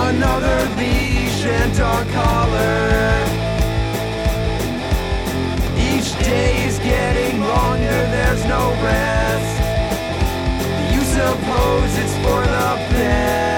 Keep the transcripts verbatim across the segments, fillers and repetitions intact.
Another leash and dog collar. Each day is getting longer, there's no rest. You suppose it's for the best.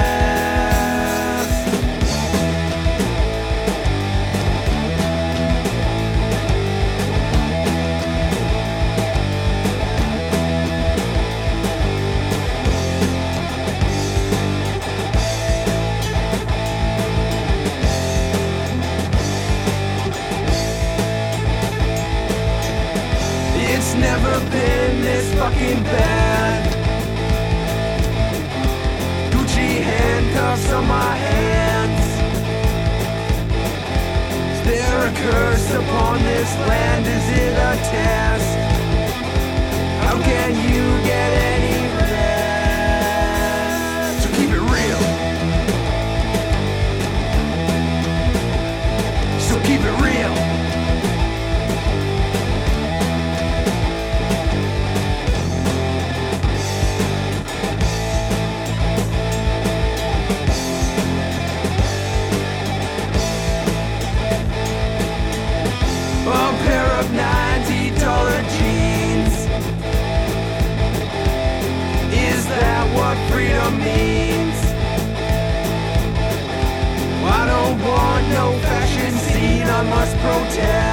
It's never been this fucking bad. Gucci handcuffs on my hands. Is there a curse upon this land? Is it a test? How can you get any rest? So keep it real. So keep it real. A pair of ninety dollar jeans. Is that what freedom means? I don't want no fashion scene, I must protest.